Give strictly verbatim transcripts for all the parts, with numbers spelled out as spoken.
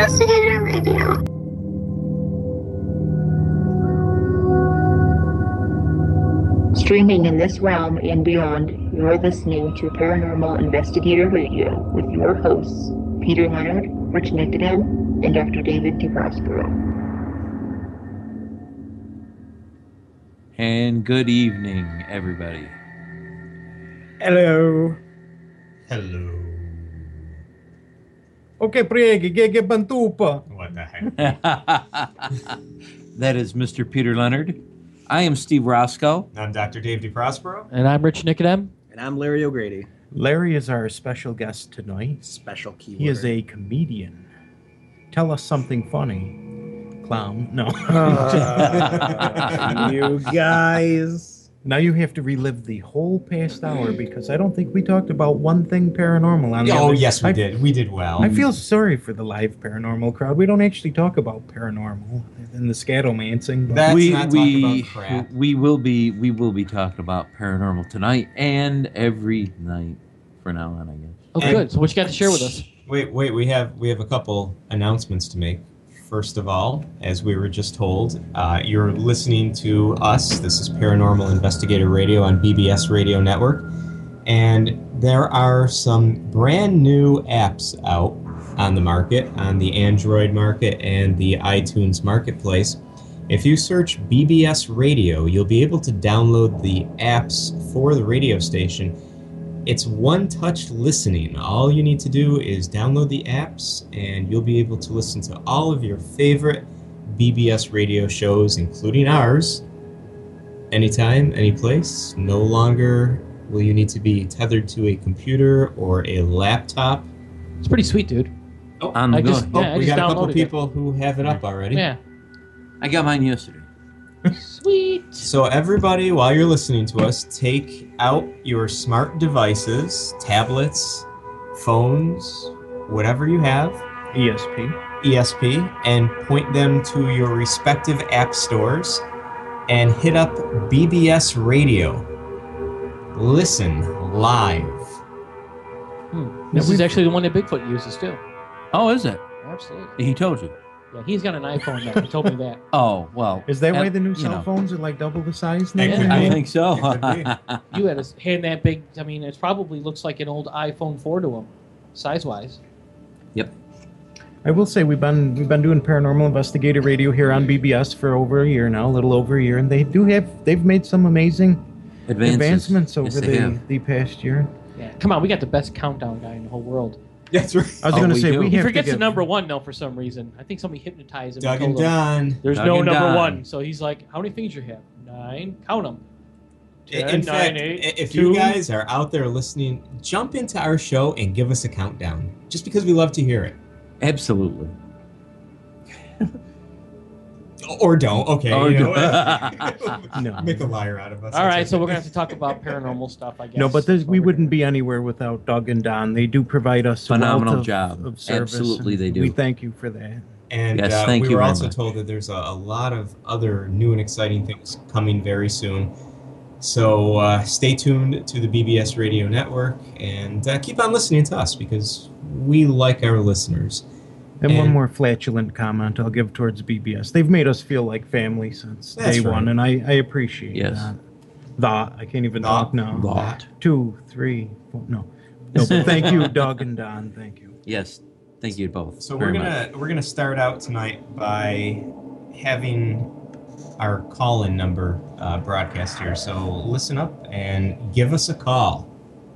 Investigator Radio. Streaming in this realm and beyond, you're listening to Paranormal Investigator Radio with your hosts, Peter Leonard, Rich Nicodem, and Doctor David DeProspero. And good evening, everybody. Hello. Hello. Okay, priegi, gege bantupa. What the heck? That is Mister Peter Leonard. I am Steve Roscoe. I'm Doctor Dave DeProspero. And I'm Rich Nicodem. And I'm Larry O'Grady. Larry is our special guest tonight. Special keyword. He is a comedian. Tell us something funny. Clown. No. Uh, you guys. Now you have to relive the whole past hour because I don't think we talked about one thing paranormal on the Oh, other. yes, we I, did. We did well. I feel sorry for the live paranormal crowd. We don't actually talk about paranormal in the scatomancing. But That's we not we talking about crap. we will be we will be talking about paranormal tonight and every night for now on, I guess. Oh, And- good. So what you got to share with us? Wait, wait. We have we have a couple announcements to make. First of all, as we were just told, uh, you're listening to us. This is Paranormal Investigator Radio on B B S Radio Network. And there are some brand new apps out on the market, on the Android market and the iTunes marketplace. If you search B B S Radio, you'll be able to download the apps for the radio station. It's one-touch listening. All you need to do is download the apps, and you'll be able to listen to all of your favorite B B S radio shows, including ours, anytime, any place. No longer will you need to be tethered to a computer or a laptop. It's pretty sweet, dude. Oh, On the I go. just- oh yeah, I we just got a couple downloaded it. people who have it up already. Yeah. I got mine yesterday. Sweet. So everybody, while you're listening to us, take out your smart devices, tablets, phones, whatever you have, E S P. E S P, and point them to your respective app stores and hit up B B S Radio. Listen live. Hmm. This is actually the one that Bigfoot uses, too. Oh, is it? Absolutely. He told you. Yeah, he's got an iPhone now. He told me that. Oh, well. Is that why and, the new you cell know, phones are like double the size now? Yeah. I think so. It could You had a hand that big. I mean, it probably looks like an old iPhone four to him, size-wise. Yep. I will say we've been we've been doing Paranormal Investigator Radio here on B B S for over a year now, a little over a year, and they do have they've made some amazing Advances. advancements over Yes, they the, have. the past year. Yeah. Come on, we got the best countdown guy in the whole world. That's right. I was Oh, going to we say do. we He have to forgets give, the number one, though, for some reason. I think somebody hypnotized him. Doug and and told him, Don. There's Doug no and number Don. one. So he's like, how many fingers you have? Nine. Count them. In Ten, fact, nine, eight, if two. you guys are out there listening, jump into our show and give us a countdown, just because we love to hear it. Absolutely. Or don't. Okay. Or you know don't. what? No. Make a liar out of us. All right, That's so okay. we're going to have to talk about paranormal stuff, I guess. No, but there's, we Over- wouldn't be anywhere without Doug and Don. They do provide us a Phenomenal wealth of, job. of service. Absolutely and they do. We thank you for that. And Yes, uh, thank we you were very also much. told that there's a, a lot of other new and exciting things coming very soon. So uh, stay tuned to the B B S Radio Network and uh, keep on listening to us because we like our listeners. And, one And- more flatulent comment I'll give towards B B S. They've made us feel like family since That's day right. one, and I, I appreciate Yes. that. That. I can't even That. talk now. That. Two, three, four, no. No, but thank you, Doug and Don. Thank you. Yes. Thank you both. So we're very gonna much. we're gonna start out tonight by having our call-in number uh, broadcast here. So listen up and give us a call.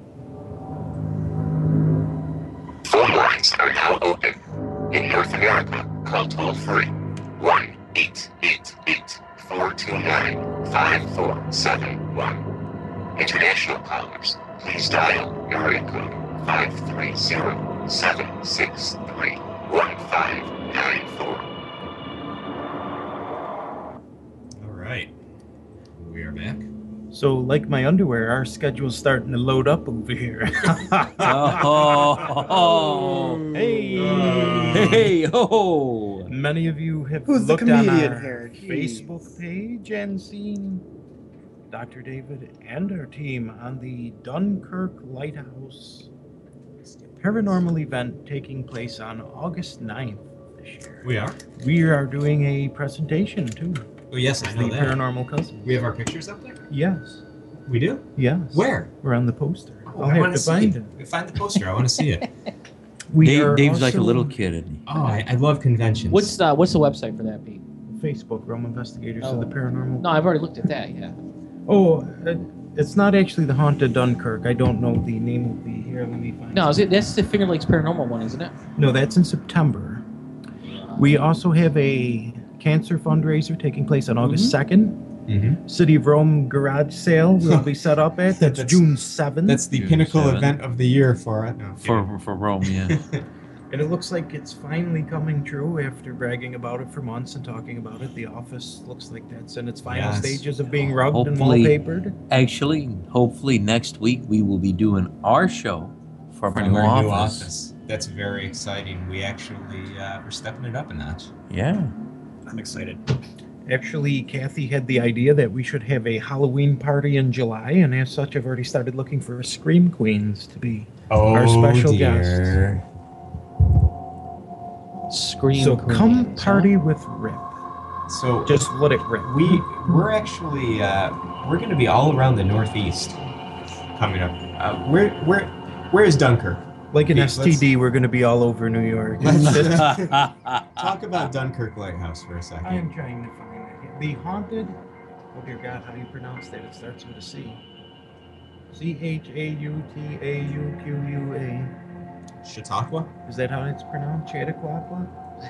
Phone lines are now open. In North America, call toll free one eight eight eight, four two nine, five four seven one. International callers, please dial area code five three zero, seven six three, one five nine four. All right, we are back. So, like my underwear, our schedule's starting to load up over here. Oh, Hey! hey, ho! Many of you have Who's the looked on comedian our here? Jeez. Facebook page and seen Doctor David and our team on the Dunkirk Lighthouse paranormal event taking place on August ninth this year. We are. We are doing a presentation too. Oh yes, I know The that. Paranormal Cousins. We have our pictures up there. Yes. We do. Yes. Where? We're on the poster. Oh, I'll I have wanna to see find it. it. Find the poster. I want to see it. We Dave, are Dave's like a also little on kid, isn't he? Oh, I, I love conventions. What's the what's the website for that, Pete? Facebook, Rome Investigators Oh. of the Paranormal. No, I've already looked at that. Yeah. Oh, uh, it's not actually the Haunted Dunkirk. I don't know the name of the. Here, let me find. No, it. is it that's the Finger Lakes Paranormal one, isn't it? No, that's in September. We also have a cancer fundraiser taking place on August second. Mm-hmm. City of Rome garage sale will be set up at. That's, That's- June seventh. That's the June pinnacle seventh. event of the year for it. No, For for Rome, yeah. And it looks like it's finally coming true after bragging about it for months and talking about it. The office looks like that's in its final Yes. stages of being rubbed Hopefully- and wallpapered. Actually, hopefully next week we will be doing our show from our From new our office. new office. That's very exciting. We actually uh, we're stepping it up a notch. Yeah. I'm excited. Actually, Kathy had the idea that we should have a Halloween party in July, and as such, I've already started looking for Scream Queens to be. Oh, Our special dear. Scream. so come Queens, huh? party with Rip. So Just let it rip. we we're actually uh, we're going to be all around the Northeast coming up. Uh, where where where is Dunkirk? Like an Pete, S T D, we're going to be all over New York. Let's talk about Dunkirk Lighthouse for a I second. am trying to find it. The haunted. Oh dear God, how do you pronounce that? It starts with a C. C H A U T A U Q U A. Chautauqua? Is that how it's pronounced? Chautauqua?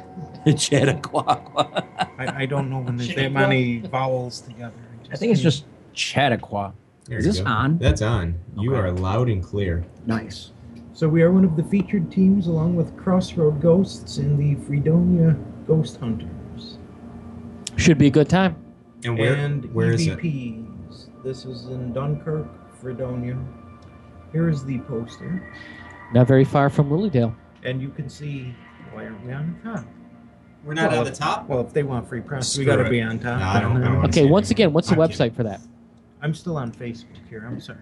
Chautauqua. I, I don't know when there's that many vowels together. I think it's just Chautauqua. There Is you this go. on? That's on. You Okay. are loud and clear. Nice. So we are one of the featured teams along with Crossroad Ghosts and the Fredonia Ghost Hunters. Should be a good time. And where and where is it? E V Ps. This is in Dunkirk, Fredonia. Here is the poster. Not very far from Lilydale. And you can see, why aren't we on the top? We're not Well, on the top? Well, if they want free press, we Screw got to it. be on top. No, I don't- I don't wanna Okay, see once it. again, what's the I'm website for that? I'm still on Facebook here. I'm sorry.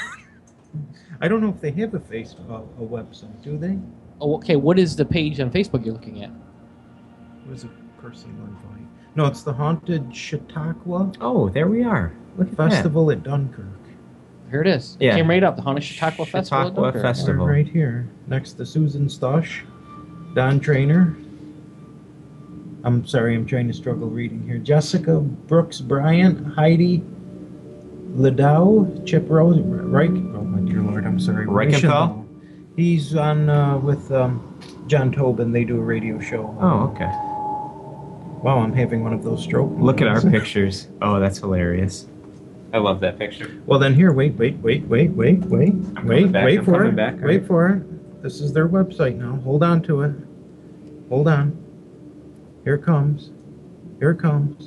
I don't know if they have a Facebook a website. Do they? Oh, okay. What is the page on Facebook you're looking at? What is a personal invite? No, it's the Haunted Chautauqua Oh, there we are. Look at that. Festival at Dunkirk. Here it is. Yeah. Came right up. The Haunted Chautauqua Festival. at Chautauqua Dunkirk. Fest- We're Festival. right here, next to Susan Stosh, Don Trainer. I'm sorry, I'm trying to struggle reading here. Jessica Brooks Bryant, Heidi Ladau, Chip Rose, Reich. Oh my dear Lord, I'm sorry. Reichenthal? He's on uh, with um, John Tobin. They do a radio show. Oh, okay. Wow, I'm having one of those stroke. Look at our moments. pictures. Oh, that's hilarious. I love that picture. Well, then here, wait, wait, wait, wait, wait, wait, I'm wait, coming back, wait I'm for coming it. back, Wait alright. for it. This is their website now. Hold on to it. Hold on. Here it comes. Here it comes.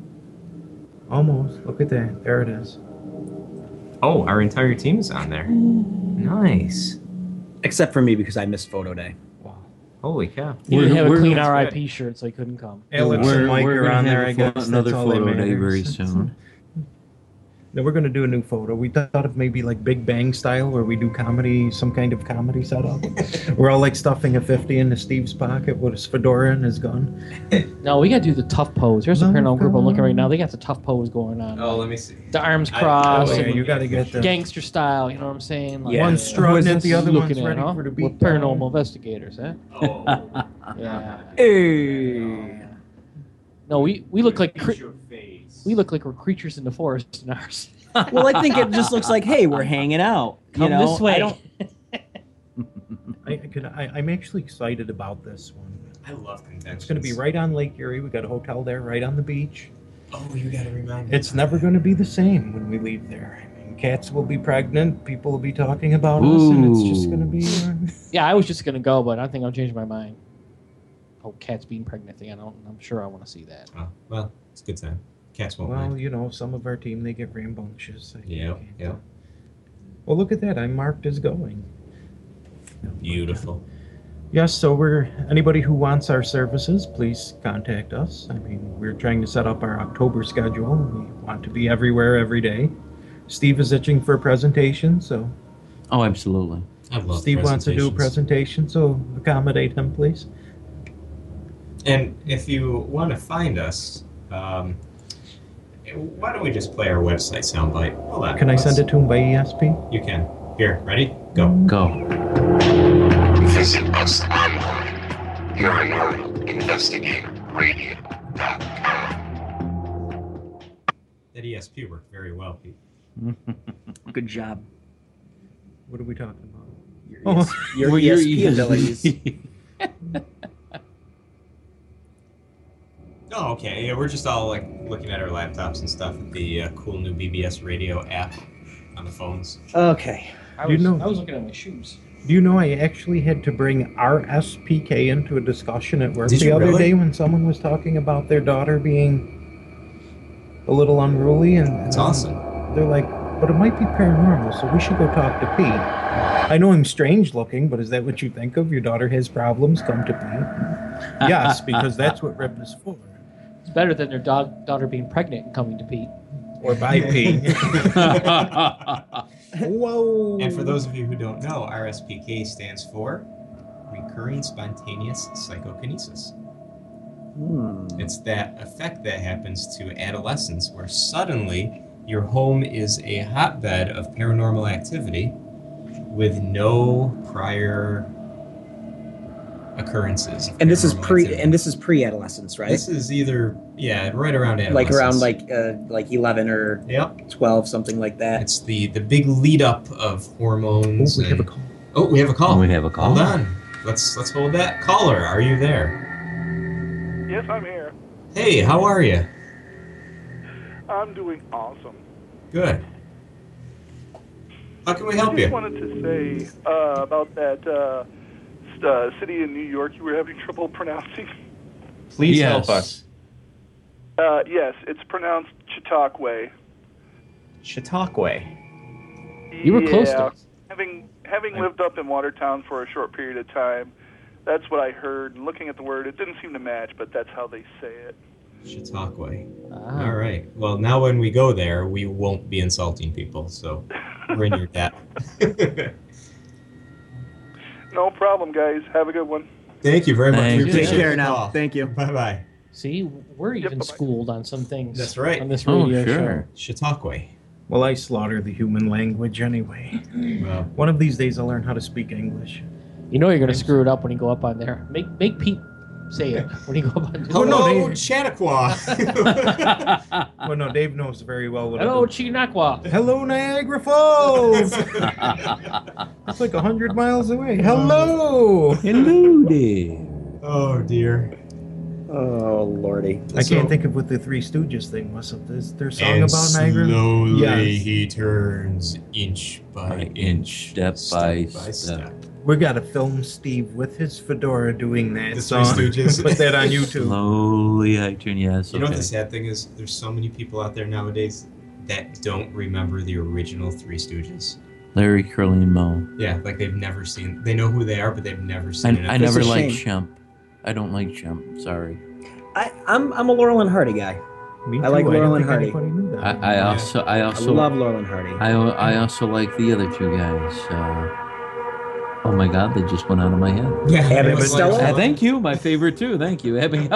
Almost. Look at that. There it is. Oh, our entire team is on there. Nice. Except for me because I missed photo day. Holy cow. He We're- didn't have a we're- clean that's R I good. P shirt, so he couldn't come. Alex and Mike we're are gonna on have there, a I pho- guess. Another That's all that photo day very matters. soon. No, we're going to do a new photo. We thought of maybe like Big Bang style where we do comedy, some kind of comedy setup. We're all like stuffing a fifty into Steve's pocket with his fedora and his gun. No, we got to do the tough pose. Here's a Love paranormal group I'm looking right God. now. They got the tough pose going on. Oh, let me see. The arms I- crossed, Oh, yeah, and you got to get the gangster style. You know what I'm saying? Like, Yeah. One's Who strutting is it, this the other looking one's at, ready huh? for the We're beat. paranormal investigators, eh? Oh. Yeah. Hey. No, we, we look like cre- your face. we look like we're creatures in the forest in ours. Well, I think it just looks like, hey, we're hanging out. Come you know? this way. I don't, I, I could, I, I'm actually excited about this one. I love conventions. It's going to be right on Lake Erie. We got a hotel there, right on the beach. Oh, you gotta remind me. It's never going to be the same when we leave there. I mean, cats will be pregnant. People will be talking about us, and it's just going to be. Uh, Yeah, I was just gonna go, but I think I'll change my mind. Oh, cats being pregnant thing. I don't. I'm sure I want to see that. Oh, well, it's a good time. Cats won't well, mind. you know, some of our team they get rambunctious. I Yeah, can't- yeah. Well, look at that. I'm marked as going. Beautiful. Yes, so we're anybody who wants our services, please contact us. I mean, we're trying to set up our October schedule. We want to be everywhere every day. Steve is itching for a presentation, so Oh, absolutely. I love Steve wants to do a presentations. presentation, so accommodate him, please. And if you want to find us, um, why don't we just play our website soundbite? Hold on. Can I send it to him by E S P? You can. Here, ready? Go. Go. Visit us online. Paranormal Investigator Radio dot com. That E S P worked very well, Pete. Good job. What are we talking about? Your, Oh. ES- your Well, E S your P E S P. abilities. Oh, okay. Yeah, we're just all like looking at our laptops and stuff with the uh, cool new B B S radio app on the phones. Okay. I You was, know- I was looking at my shoes. Do you know I actually had to bring R S P K into a discussion at work Did the you other really? day when someone was talking about their daughter being a little unruly, and That's and awesome. they're like, "But it might be paranormal, so we should go talk to Pete." I know I'm strange looking, but is that what you think of? Your daughter has problems, come to Pete. Yes, because that's what R I P is for. It's better than their dog, daughter being pregnant and coming to Pete. Or by Pete. Whoa. And for those of you who don't know, R S P K stands for Recurring Spontaneous Psychokinesis. Hmm. It's that effect that happens to adolescents where suddenly your home is a hotbed of paranormal activity with no prior occurrences. of And this is paranormal pre activity. and this is pre-adolescence, right? This is either, yeah, right around adolescence. Like around like uh, like eleven or Yep. twelve, something like that. It's the, the big lead up of Oh, hormones. we have a and- call. Oh, we have a call. We have a call. Hold on. Let's let's hold that. Caller, are you there? Yes, I'm here. Hey, how are you? I'm doing awesome. Good. How can we help I just you? wanted to say uh, about that uh, s- uh, city in New York you were having trouble pronouncing. Please Yes. help us. Uh, yes, it's pronounced Chautauqua. Chautauqua. You were yeah. close to it. Having having lived up in Watertown for a short period of time, that's what I heard. And looking at the word, it didn't seem to match, but that's how they say it. Chautauqua. Ah. All right. Well, now when we go there, we won't be insulting people, so we're in your debt. No problem, guys. Have a good one. Thank you very much. Thank We you. Take appreciate care the now. call. Thank you. Bye bye. See, we're even bye-bye. schooled on some things. That's right. On this Oh, radio sure. Chautauqua. Well, I slaughter the human language anyway. Well, One of these days I'll learn how to speak English. show. You know you're going to screw it up when you go up on there. Make make Pete say it when you go up on there. Oh, no, hello, they- Chautauqua. Well, no, Dave knows very well what Hello, I do. Chinakwa. Hello, Niagara Falls! It's like a hundred miles away. Hello! Hello there. Oh dear. Oh lordy. I So- can't think of what the Three Stooges thing was. Of this, their song And about Niagara. slowly Yes. he turns inch by, By inch, inch, step by step. We got to film Steve with his fedora doing that The Three song. Stooges. Put that on YouTube. Slowly I turn. Yes. You know what okay. the sad thing is? There's so many people out there nowadays that don't remember the original Three Stooges. Larry, Curly, and Moe. Yeah, like they've never seen. They know who they are, but they've never I, seen it. I never a liked shame. Shemp. I don't like Shemp. Sorry. I, I'm I'm a Laurel and Hardy guy. Me I too. like I Laurel don't and think Hardy. anybody knew that. I, I Yeah. also I I also love Laurel and Hardy. I I also like the other two guys. Uh, oh my God! They just went out of my head. Yeah, Abbott it was Costello? Uh, thank you. My favorite too. Thank you, Abby.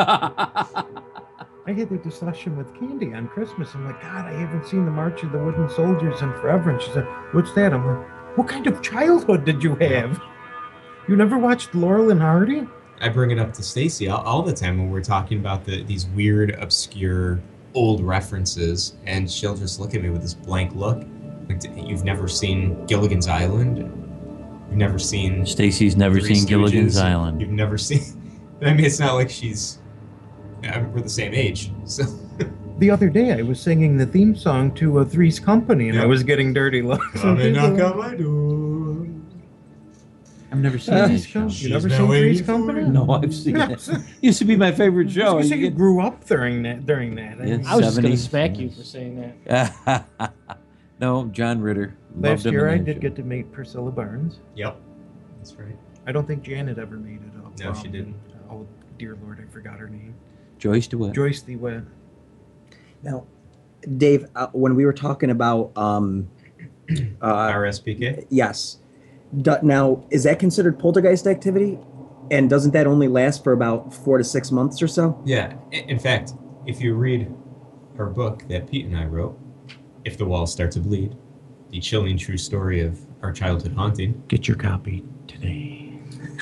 I had the discussion with Candy on Christmas. I'm like, God, I haven't seen the March of the Wooden Soldiers in forever. And she said, what's that? I'm like, what kind of childhood did you have? You never watched Laurel and Hardy? I bring it up to Stacy all, all the time when we're talking about the, these weird, obscure, old references, and she'll just look at me with this blank look. Like, d- you've never seen Gilligan's Island? You've never seen Stacy's never Three seen Gilligan's Stooges? Island. You've never seen. I mean, it's not like she's. I mean, we're the same age, so. The other day, I was singing the theme song to a Three's Company, and Yeah. I was getting dirty looks. Come and knock on my door. I've never seen Uh, that Three's show. Com- She's you never been seen waiting Three's for Company? you. No, I've seen Yes. it. Used to be my favorite show. I was You you get- grew up during that. During that. I Yes. mean, I was just going to seventies. smack you for saying that. No, John Ritter. Loved last him year, in I that did show. get to meet Priscilla Barnes. Yep, that's right. I don't think Janet ever made it up. No, she didn't. Oh, dear Lord, I forgot her name. Joyce DeWitt. Joyce the Wet. Now, Dave, uh, when we were talking about um, uh, R S P K? yes, D- now is that considered poltergeist activity? And doesn't that only last for about four to six months or so? Yeah. I- In fact, if you read our book that Pete and I wrote, If the Walls Start to Bleed, the chilling true story of our childhood haunting, Get your copy today.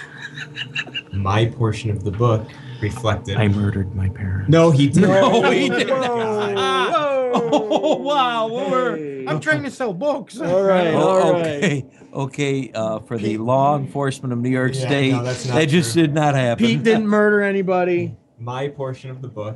my portion of the book reflected. I murdered my parents. No, he didn't. No, he didn't. Oh, wow. We're, I'm trying to sell books. All right. Oh, all right. okay. Okay. Uh, for the law enforcement of New York Yeah, State, no, that's not that just true. did not happen. Pete didn't murder anybody. My portion of the book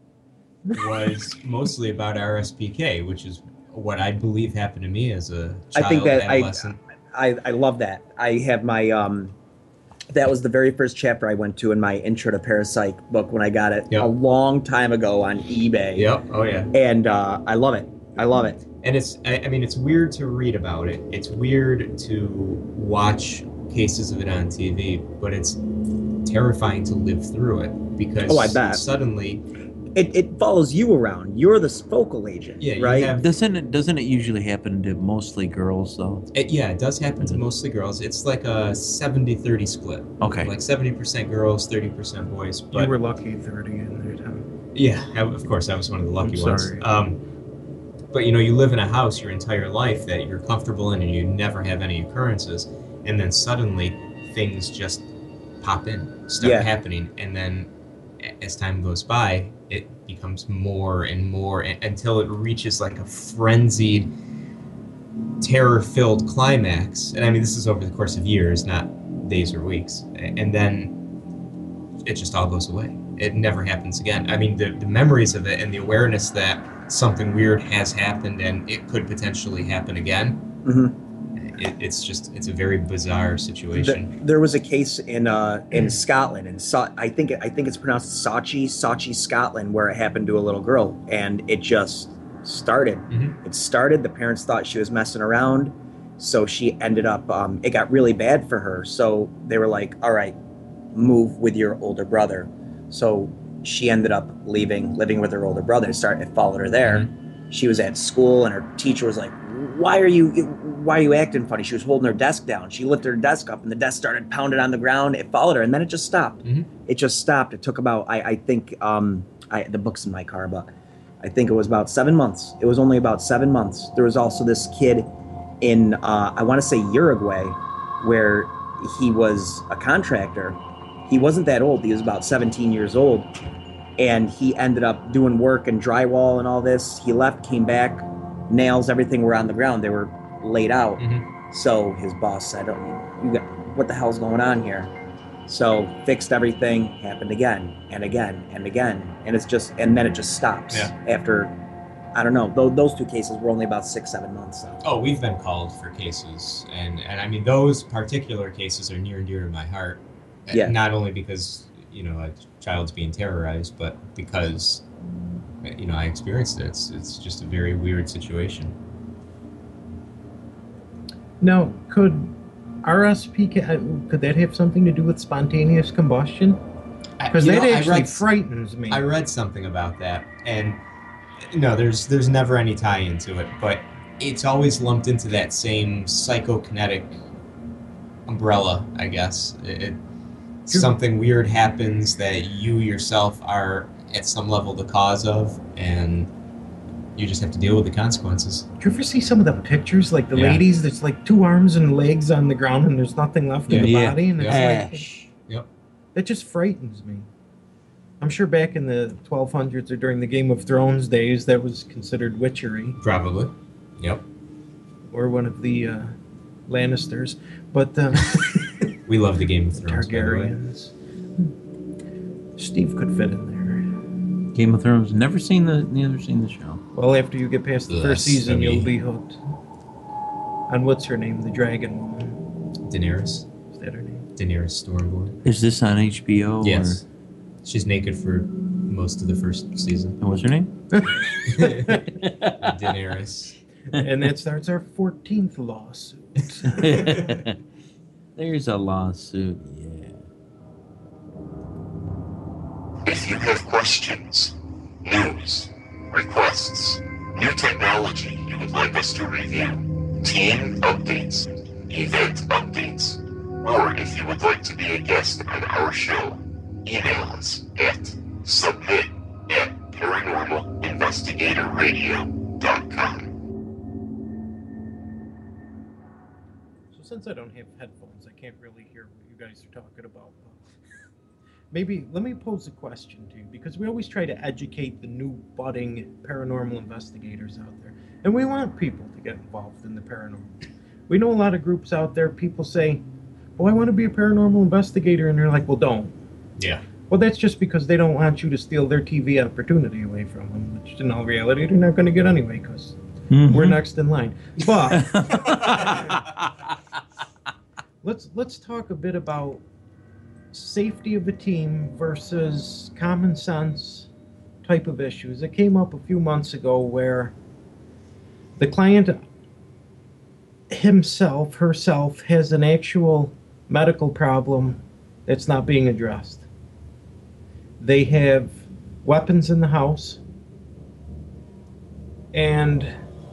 was mostly about R S P K, which is what I believe happened to me as a child, I think that I, adolescent. I I love that. I have my um, that was the very first chapter I went to in my Intro to Parapsych book when I got it Yep. a long time ago on eBay. Yep. Oh yeah. And uh, I love it. I love it. And it's, I, I mean, it's weird to read about it. It's weird to watch cases of it on T V, but it's terrifying to live through it because Oh, I bet. suddenly, It it follows you around. You're the focal agent, yeah, you right? have, Doesn't it? Doesn't it usually happen to mostly girls though? it, yeah, it does happen to mostly girls. It's like a seventy thirty split. Okay. Like seventy percent girls, thirty percent boys. But You were lucky thirty in there, Tom. yeah, I, of course, I was one of the lucky I'm ones. sorry. Um, but you know, you live in a house your entire life that you're comfortable in and you never have any occurrences. And then suddenly things just pop in, start Yeah. happening. And then a- as time goes by, it becomes more and more a- until it reaches like a frenzied, terror-filled climax. And I mean, this is over the course of years, not days or weeks. A- And then it just all goes away. It never happens again. I mean, the, the memories of it and the awareness that something weird has happened and it could potentially happen again, Mhm. it, it's just, it's a very bizarre situation. The- there was a case in uh, in Scotland, and so, I think I think it's pronounced Saatchi, Saatchi, Scotland, where it happened to a little girl, and it just started. Mhm. It started. The parents thought she was messing around, so she ended up. Um, it got really bad for her, so they were like, "All right, move with your older brother." So she ended up leaving, living with her older brother. Started it followed her there. She was at school, and her teacher was like, "Why are you? Why are you acting funny?" She was holding her desk down. She lifted her desk up, and the desk started pounding on the ground. It followed her, and then it just stopped. Mhm. It just stopped. It took about, I, I think, um, I, the book's in my car, but I think it was about seven months. It was only about seven months. There was also this kid in, uh, I want to say Uruguay, where he was a contractor. He wasn't that old. He was about seventeen years old. And he ended up doing work and drywall and all this. He left, came back, nails, everything were on the ground. They were laid out. Mhm. So his boss said, oh, you got, what the hell's going on here? So fixed everything, happened again and again and again. And it's just, and then it just stops Yeah. after, I don't know, those, those two cases were only about six, seven months. So. Oh, we've been called for cases, and, and I mean, those particular cases are near and dear to my heart. Uh, Yeah. Not only because, you know, a child's being terrorized, but because, you know, I experienced it. It's, it's just a very weird situation. Now, could R S P K, uh, could that have something to do with spontaneous combustion? Because You that know, I actually read- frightens me. I read something about that, and no, there's there's never any tie into it, but it's always lumped into that same psychokinetic umbrella, I guess. It, it, something weird happens that you yourself are at some level the cause of, and you just have to deal with the consequences. Do you ever see some of the pictures, like the Yeah. ladies, there's like two arms and legs on the ground and there's nothing left in the Yeah. body? And it's Yeah. like, Ash. Yep. that just frightens me. I'm sure back in the twelve hundreds or during the Game of Thrones days, that was considered witchery, Probably. Yep. or one of the uh, Lannisters. But uh, We love the Game of Thrones, by the way. Targaryens. Steve could fit in there. Game of Thrones. Never seen the. Never seen the show. Well, after you get past the Yes, first season, I mean- you'll be hooked. And what's her name? The dragon woman. Daenerys. Is that her name? Daenerys Stormborn. Is this on H B O? Yes. She's naked for most of the first season. Or, what's her name? Daenerys. And that starts our fourteenth lawsuit. There's a lawsuit. Yeah. If you have questions, news, requests, new technology you would like us to review, team updates, event updates, Or if you would like to be a guest on our show, email us at submit at paranormal investigator radio dot com. So since I don't have headphones, I can't really hear what you guys are talking about. Maybe let me pose a question to you, because we always try to educate the new budding paranormal investigators out there. And we want people to get involved in the paranormal. We know a lot of groups out there, people say, oh, I want to be a paranormal investigator. And they're like, well, don't. Yeah. Well, that's just because they don't want you to steal their T V opportunity away from them, which in all reality, they're not going to get anyway, because mm-hmm. we're next in line. But let's let's talk a bit about safety of a team versus common sense type of issues. It came up a few months ago where the client himself, herself, has an actual medical problem that's not being addressed. They have weapons in the house, and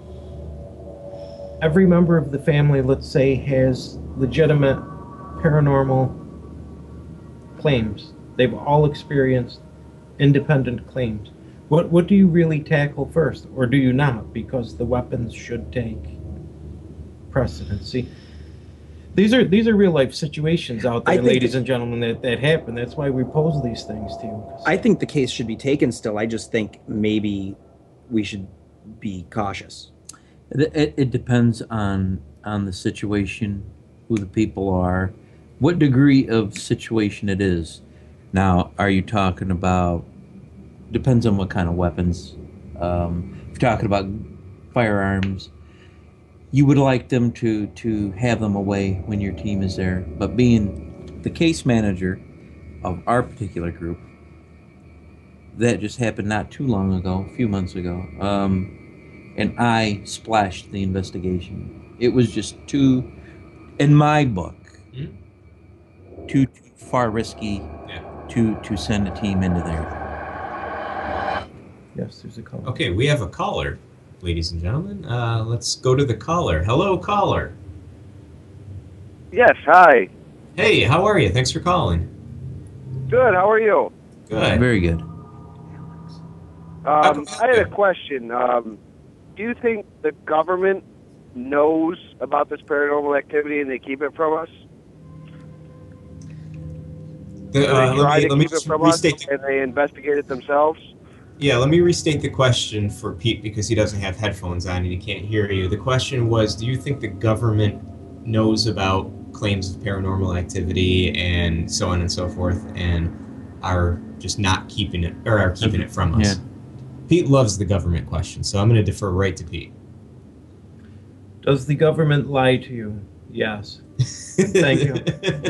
every member of the family, let's say, has legitimate paranormal claims. They've all experienced independent claims. What what do you really tackle first, or do you not? Because the weapons should take precedence. See, these are these are real life situations out there, ladies and gentlemen, that, that happen. That's why we pose these things to you. I think the case should be taken still. I just think maybe we should be cautious. It, it, it depends on on the situation, who the people are, what degree of situation it is. Now, are you talking about, depends on what kind of weapons. Um, if you're talking about firearms, you would like them to, to have them away when your team is there. But being the case manager of our particular group, that just happened not too long ago, a few months ago, um, and I splashed the investigation. It was just too, in my book, mm-hmm. too, too far risky yeah. to, to send a team into there. Yes, there's a caller. Okay, we have a caller. Ladies and gentlemen, uh, let's go to the caller. Hello, caller. Yes, hi. Hey, how are you? Thanks for calling. Good, how are you? Good. Very good. Um, I had a question. Um, do you think the government knows about this paranormal activity and they keep it from us? The, uh, they try let me, to let me keep it from us the... and they investigate it themselves? Yeah, let me restate the question for Pete because he doesn't have headphones on and he can't hear you. The question was, do you think the government knows about claims of paranormal activity and so on and so forth and are just not keeping it, or are keeping it from us? Yeah. Pete loves the government question, so I'm going to defer right to Pete. Does the government lie to you? Yes. Thank you.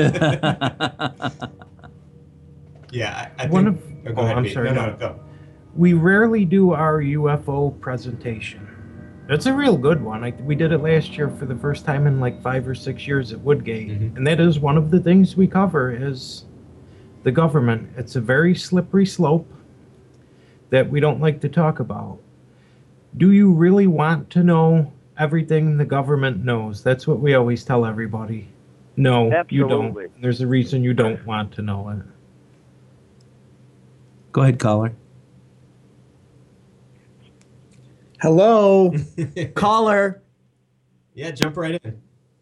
Yeah, I, I One think... of, oh, go oh, ahead, I'm Pete. sorry. No, no, go. We rarely do our U F O presentation. It's a real good one. I, we did it last year for the first time in like five or six years at Woodgate. Mm-hmm. And that is one of the things we cover is the government. It's a very slippery slope that we don't like to talk about. Do you really want to know everything the government knows? That's what we always tell everybody. No, Absolutely. You don't. There's a reason you don't want to know it. Go ahead, caller. Hello, caller. Yeah, jump right in.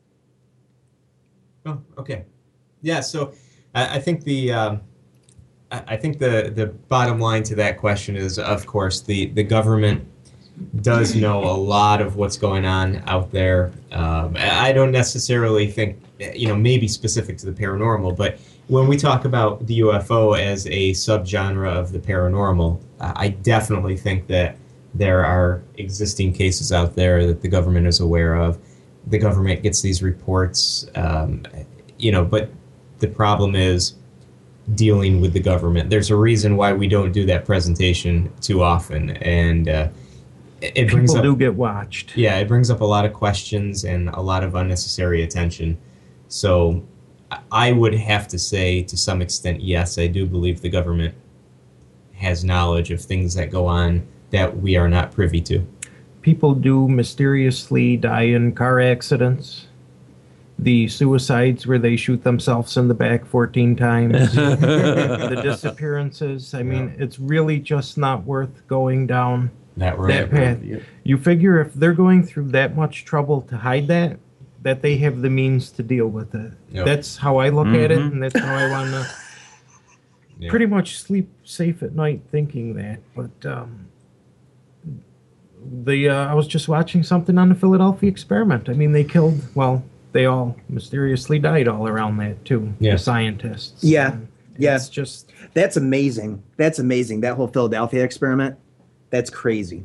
Oh, okay. Yeah, so I, I think the um, I, I think the the bottom line to that question is, of course, the the government does know a lot of what's going on out there. Um, I don't necessarily think, you know, maybe specific to the paranormal, but when we talk about the U F O as a subgenre of the paranormal, I definitely think that there are existing cases out there that the government is aware of. The government gets these reports, um, you know, but the problem is dealing with the government. There's a reason why we don't do that presentation too often, and uh, it, it brings People up, do get watched. Yeah, it brings up a lot of questions and a lot of unnecessary attention. So I would have to say, to some extent, yes, I do believe the government has knowledge of things that go on that we are not privy to. People do mysteriously die in car accidents. the suicides where they shoot themselves in the back fourteen times, the disappearances. I mean, it's really just not worth going down That road. that path. You figure if they're going through that much trouble to hide that, that they have the means to deal with it. Yep. That's how I look at it, Mhm. and that's how I want to Yeah. pretty much sleep safe at night thinking that. But um, the uh, I was just watching something on the Philadelphia experiment. I mean, they killed, well, they all mysteriously died all around that, too, Yeah. the scientists. Yeah. And Yeah. It's just, That's amazing. That's amazing. That whole Philadelphia experiment. That's crazy.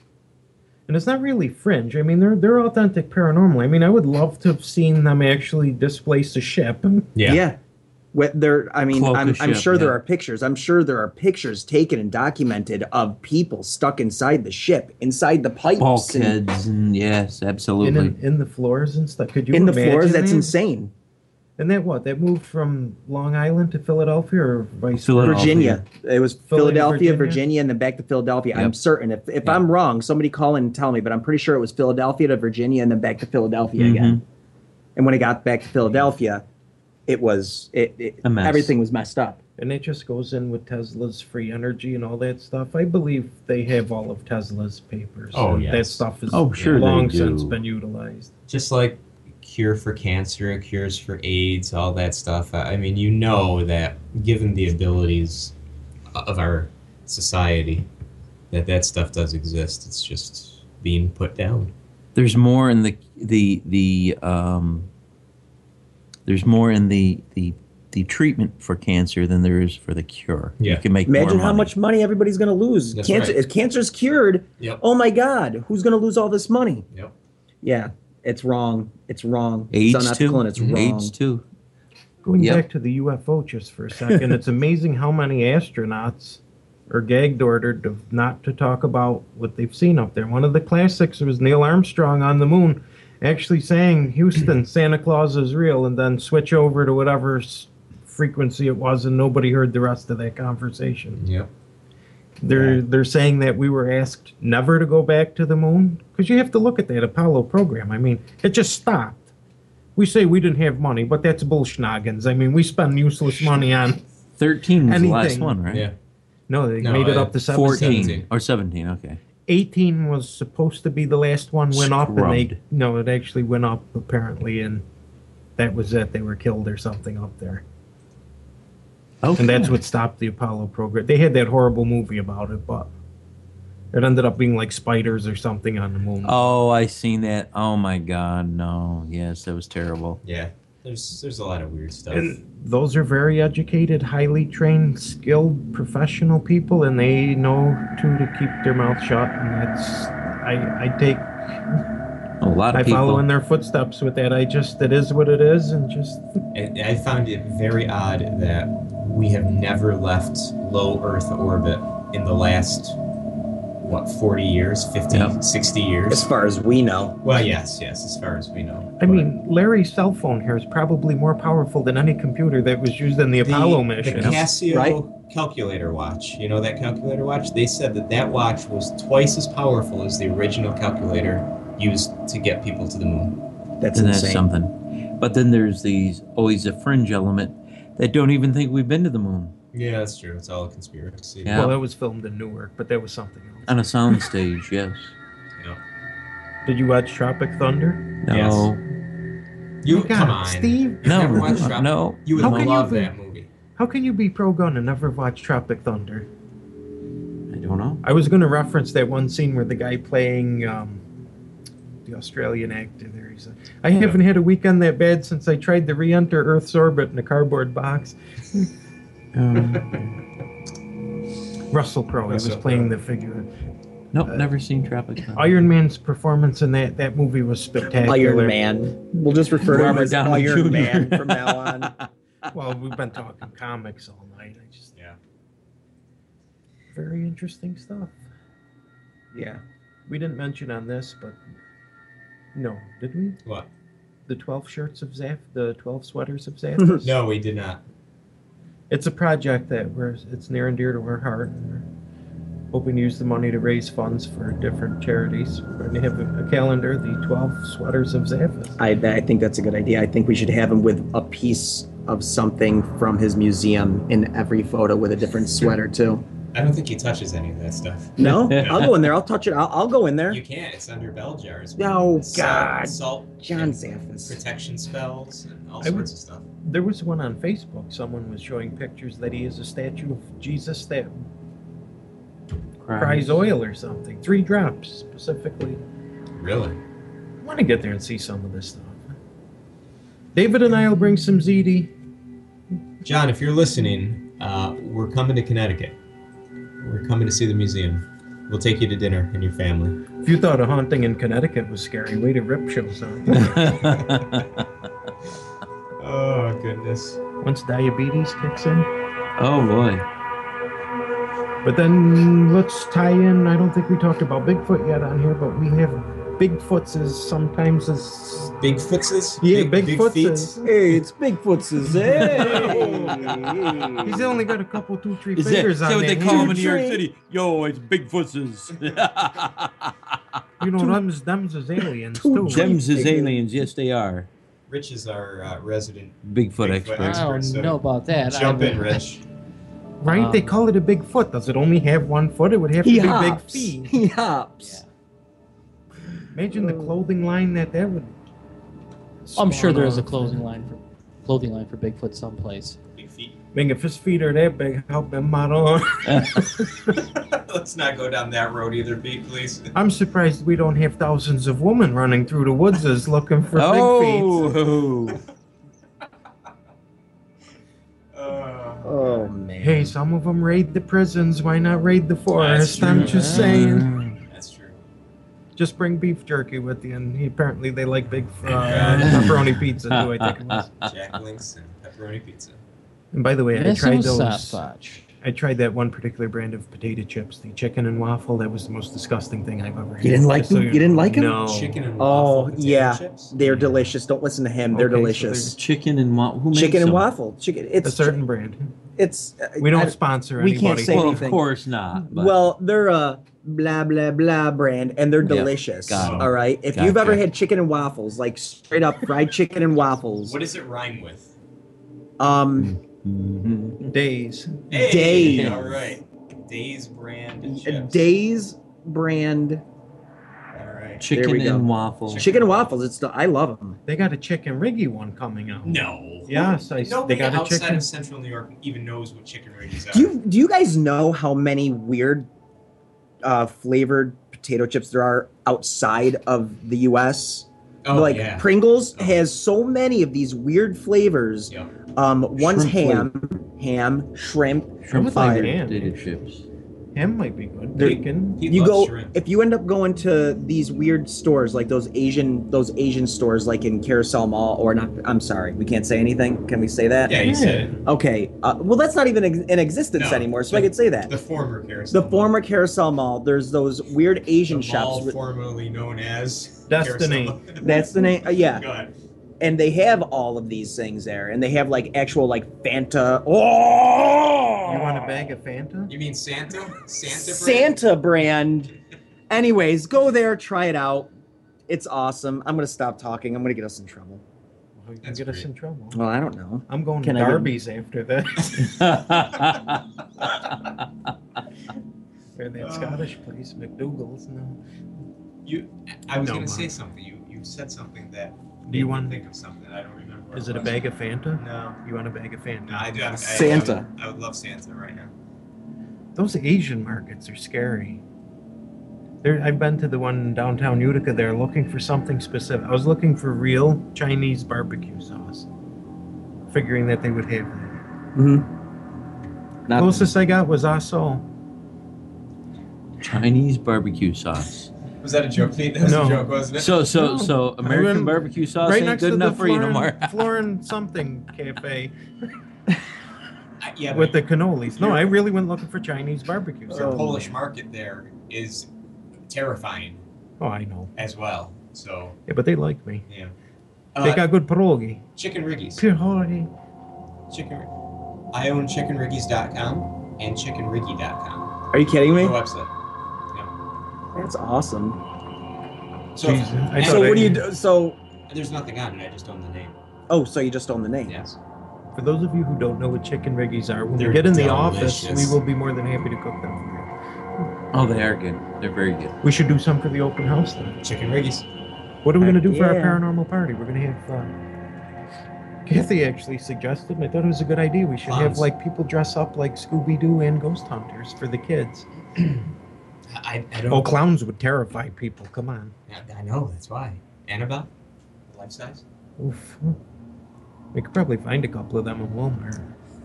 and it's not really fringe. I mean, they're they're authentic paranormal. I mean, I would love to have seen them actually displace a ship. Yeah. Yeah. What there, I mean, Cloak a I'm, I'm ship, sure there yeah. are pictures. I'm sure there are pictures taken and documented of people stuck inside the ship, inside the pipes, and Bulkheads and yes, In, absolutely. in, in the floors and stuff. Could you in the imagine floors. That's that? insane. And that what? That moved from Long Island to Philadelphia or vice Philadelphia. versa? Virginia. It was Philly, Philadelphia, Virginia? Virginia, and then back to Philadelphia. I'm Yep. certain. If if Yeah. I'm wrong, somebody call in and tell me. But I'm pretty sure it was Philadelphia to Virginia and then back to Philadelphia Mhm. again. And when it got back to Philadelphia, it was it, it A mess. everything was messed up. And it just goes in with Tesla's free energy and all that stuff. I believe they have all of Tesla's papers. Oh, and yes. That stuff is Oh, sure they long do. since been utilized. Just like cure for cancer, cures for AIDS, all that stuff. I I mean, you know that given the abilities of our society, that that stuff does exist. It's just being put down. There's more in the the the um. There's more in the the the treatment for cancer than there is for the cure. Yeah. You can make Imagine more how money. much money everybody's going to lose. That's Cancer, right. if cancer's cured, Yep. oh my God, who's going to lose all this money? Yep. Yeah, it's wrong. It's wrong. AIDS it's unethical too. and it's wrong. AIDS too. Going Yep. back to the U F O just for a second, it's amazing how many astronauts are gagged ordered to, not to talk about what they've seen up there. One of the classics was Neil Armstrong on the moon actually saying, Houston, Santa Claus is real, and then switch over to whatever s- frequency it was, and nobody heard the rest of that conversation. Yep. They're Yeah. they're saying that we were asked never to go back to the moon, because you have to look at that Apollo program. I mean, it just stopped. We say we didn't have money, but that's bullschnoggins. I mean, we spend useless money on. Thirteen was the last Anything. one, right? Yeah. No, they No, made it uh, up to seventeen. Fourteen seventeen. or seventeen. Okay. eighteen was supposed to be the last one, went up, and they Scrubbed. no, it actually went up apparently, and that was it. They were killed or something up there, Okay. and that's what stopped the Apollo program. They had that horrible movie about it, but it ended up being like spiders or something on the moon. Oh, I seen that. Oh my God, no. Yes, that was terrible. Yeah. There's there's a lot of weird stuff. And those are very educated, highly trained, skilled, professional people, and they know to to keep their mouth shut. And that's I I take A lot of I people. follow in their footsteps with that. I just it is what it is, and just And I found it very odd that we have never left low Earth orbit in the last, what, forty years, fifty, Yep. sixty years? As far as we know. Well, yes, yes, as far as we know. I But mean, Larry's cell phone here is probably more powerful than any computer that was used in the, Apollo mission. The Casio Right. calculator watch, you know that calculator watch? They said that that watch was twice as powerful as the original calculator used to get people to the moon. That's and insane. that's something. But then there's these always a fringe element that don't even think we've been to the moon Yeah, that's true. It's all a conspiracy. Yeah. Well, that was filmed in Newark, but that was something else. on a soundstage. Yes. Yeah. Did you watch Tropic Thunder? No. Yes. You, God, come on. Steve. No. Never watched Tropic- No. You would How can you love be- that movie. How can you be pro-gun and never watch Tropic Thunder? I don't know. I was going to reference that one scene where the guy playing um, the Australian actor there. He's like, I haven't had a weekend that bad since I tried to re-enter Earth's orbit in a cardboard box. Um, Russell Crowe, he was Russell playing Crowe. the figure. nope. Never seen Tropic Thunder. Iron Man's performance in that, that movie was spectacular. Iron Man. We'll just refer to him Robert as Downey Iron Junior Man from now on. Well, we've been talking comics all night. I just Yeah. very interesting stuff. Yeah. We didn't mention on this, but no, did we? What? The twelve shirts of Zaf, the twelve sweaters of Zathras. No, we did not. It's a project that we're, it's near and dear to our heart. And we're hoping to use the money to raise funds for different charities. We're going to have a, a calendar, the twelve Sweaters of Zaphis. I, I think that's a good idea. I think we should have him with a piece of something from his museum in every photo with a different sweater, too. I don't think he touches any of that stuff. No? I'll go in there. I'll touch it. I'll, I'll go in there. You can't. It's under bell jars. Oh, Salt- God. Salt, John and Zaphis. protection spells and all I sorts would- of stuff. There was one on Facebook. Someone was showing pictures that he is a statue of Jesus that cries oil or something. Three drops, specifically. Really? I want to get there and see some of this stuff. David and I will bring some Z D. John, if you're listening, uh, we're coming to Connecticut. We're coming to see the museum. We'll take you to dinner and your family. If you thought a haunting in Connecticut was scary, way to rip shows on. Oh, goodness. Once diabetes kicks in. Oh boy. But then let's tie in. I don't think we talked about Bigfoot yet on here, but we have Bigfoots as sometimes as Bigfootses? yeah, Big- big Bigfoots. Hey, it's Bigfoot's. Hey. He's only got a couple, two, three Is that, fingers is that on what they that call hand. them in New York City? Yo, it's Bigfootses. You know, them's, them's is aliens Two too. Them's is aliens. Yes, they are. Rich is our uh, resident Bigfoot, Bigfoot expert. expert. I don't so know about that. Jump I, in, Rich. Right? Um, they call it a Bigfoot. Does it only have one foot? It would have to He be hops. big feet. He hops. Imagine the clothing line that that would. I'm sure spawn there is a off. clothing line for clothing line for Bigfoot someplace. Big feet. I mean, if his feet are that big, help him model. Let's not go down that road either, Pete, please. I'm surprised we don't have thousands of women running through the woods looking for big feet. Oh, Uh, Oh, man. Hey, some of them raid the prisons. Why not raid the forest? true. I'm just saying. that's true. Just bring beef jerky with you. And he, apparently they like big uh, pepperoni pizza too. I think it was. Jack Links and pepperoni pizza. And by the way, I Yes, tried it was those. Sasquatch. I tried that one particular brand of potato chips, the chicken and waffle. That was the most disgusting thing I've ever had. You didn't like Just so them? You didn't like 'em? No. Chicken and Oh, waffle potato yeah. chips? They're delicious. Don't listen to him. They're Okay, so delicious. chicken and waffle. Who makes Chicken and them? waffle. Chicken. A It's certain brand. It's. uh, We don't I- sponsor we anybody. can't say Well, anything. of course not. But Well, they're a blah blah blah brand, and they're Yep, delicious. got it. All right. If you've Gotcha. ever had chicken and waffles, like straight up fried chicken and waffles, What does it rhyme with? um, Mhm. Days. Hey, Days. All right. Days brand and a chips. Days brand All right. chicken we go. and waffle. chicken and waffles. It's the, I love them. They got a chicken riggy one coming out. No. Yes, I- Nobody they got a outside chicken- of Central New York even knows what chicken riggies are. Do you do you guys know how many weird uh, flavored potato chips there are outside of the U S? oh, like yeah. Pringles Oh. has so many of these weird flavors. Yeah. Um, one's Shrimp ham, ham, shrimp. Shrimp like flavored ham. potato chips. Ham might be good. They're- Bacon. He You loves go shrimp. if you end up going to these weird stores like those Asian those Asian stores like in Carousel Mall or not. I'm sorry, we can't say anything. Can we say that? Yeah, you said it. Okay. Uh, well, that's not even ex- in existence No, anymore, so the- I could say that. The former carousel. The former Carousel Mall. There's those weird Asian the shops. mall with- formerly known as Destiny. Carousel. That's the name. Uh, yeah. Go ahead. And they have all of these things there, and they have like actual like Fanta. Oh! You want a bag of Fanta? You mean Santa? Santa brand? Santa brand. Anyways, go there, try it out. It's awesome. I'm gonna stop talking. I'm gonna get us in trouble. Well, you can That's get us great. in trouble. Well, I don't know. I'm going Can to I get- Darby's after that. Or that Scottish place, McDougal's. No. You, I was No, going to Mom. say something. You you said something that Do you made me want- think of something. I don't remember. what Is it a was. bag of Fanta? No. You want a bag of Fanta? No, I do. I, I, Santa. I would, I would love Santa right now. Those Asian markets are scary. There, I've been to the one in downtown Utica there looking for something specific. I was looking for real Chinese barbecue sauce, figuring that they would have that. Mm-hmm. Not Closest I got was Aso. Chinese barbecue sauce. Was that a joke, Pete? That was No. a joke, wasn't it? So, so, No. so American went barbecue sauce right ain't next good to enough the for you no Florin, more. Florin something cafe I- yeah, with the but cannolis. No, I really went looking for Chinese barbecue your sauce. Polish market there is terrifying Oh, I know. as well. So, Yeah, but they like me. yeah. They Uh, got good pierogi. chicken riggies. Pierogi. Chicken. I own chicken riggies dot com and chicken riggy dot com. Are you kidding me? The website. That's awesome. So, Jeez, I So thought I- what do you do? So there's nothing on it. I just own the name. oh, so you just own the name? Yes. For those of you who don't know what chicken riggies are, when They're we get in the office, delicious. we will be more than happy to cook them for Oh, they are good. They're very good. you. We should do some for the open house then. Chicken riggies. What are we going to do for our Yeah. paranormal party? We're going to have. Uh, Kathy actually suggested, and I thought it was a good idea. We should have Clowns. like people dress up like Scooby Doo and ghost hunters for the kids. I, I don't. Oh, clowns would terrify people. Come on. I, I know. That's why. Annabelle, life size. Oof. We could probably find a couple of them in Walmart.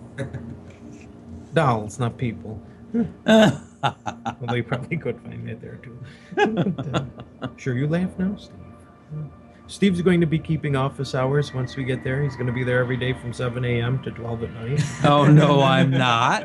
Dolls, not people. Well, they probably could find that there too. But, uh, sure, you laugh now, Steve. Steve's going to be keeping office hours once we get there. He's going to be there every day from seven a.m. to twelve at night. Oh no, I'm not.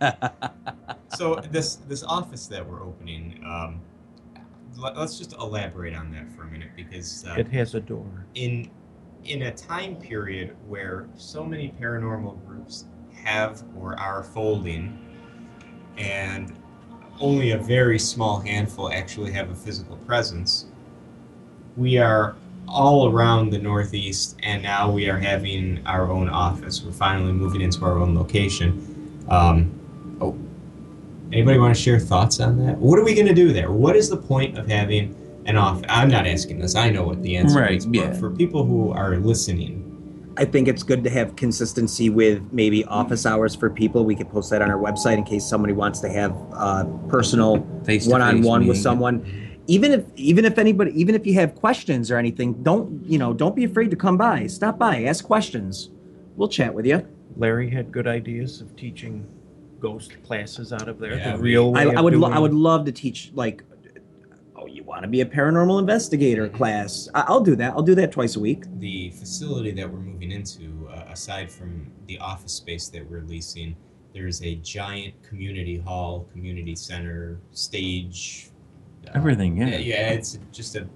So this this office that we're opening, um, let, let's just elaborate on that for a minute because uh, It has a door. in in a time period where so many paranormal groups have or are folding, and only a very small handful actually have a physical presence, we are all around the Northeast, and now we are having our own office. We're finally moving into our own location. Um, oh, anybody want to share thoughts on that? What are we going to do there? What is the point of having an office? I'm not asking this. I know what the answer Right, is. But yeah. for people who are listening, I think it's good to have consistency with maybe office hours for people. We could post that on our website in case somebody wants to have uh, personal Face-to-face one-on-one with meeting. someone. Even if even if anybody even if you have questions or anything, don't you know? Don't be afraid to come by. Stop by, ask questions. We'll chat with you. Larry had good ideas of teaching ghost classes out of there. Yeah, the we- real way I, of I would lo- doing I would love to teach like, oh, you want to be a paranormal investigator class? I- I'll do that. I'll do that twice a week. the facility that we're moving into, uh, aside from the office space that we're leasing, there's a giant community hall, community center, stage. uh, Everything, yeah. Yeah, it's just a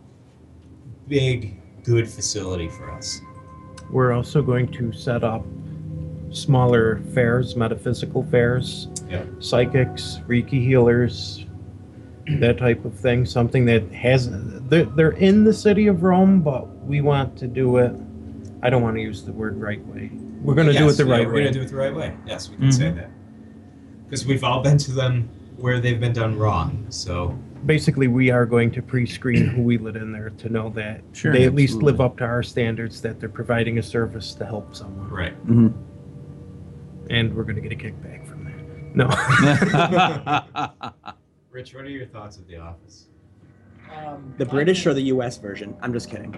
big, good facility for us. We're also going to set up smaller fairs, metaphysical fairs, Yep. psychics, Reiki healers, that type of thing. Something that has they're, they're in the city of Rome, but we want to do it. I don't want to use the word right way. We're going to do Yes, it the yeah, right we're way. going to do it the right way. Yes, we can say that. Because we've all been to them where they've been done wrong. So Basically, we are going to pre-screen who we let in there to know that Sure, they at least absolutely. live up to our standards, that they're providing a service to help someone. right. Mm-hmm. And we're going to get a kickback from that. No. Rich, what are your thoughts of The Office? Um, The British or the U S version? I'm just kidding.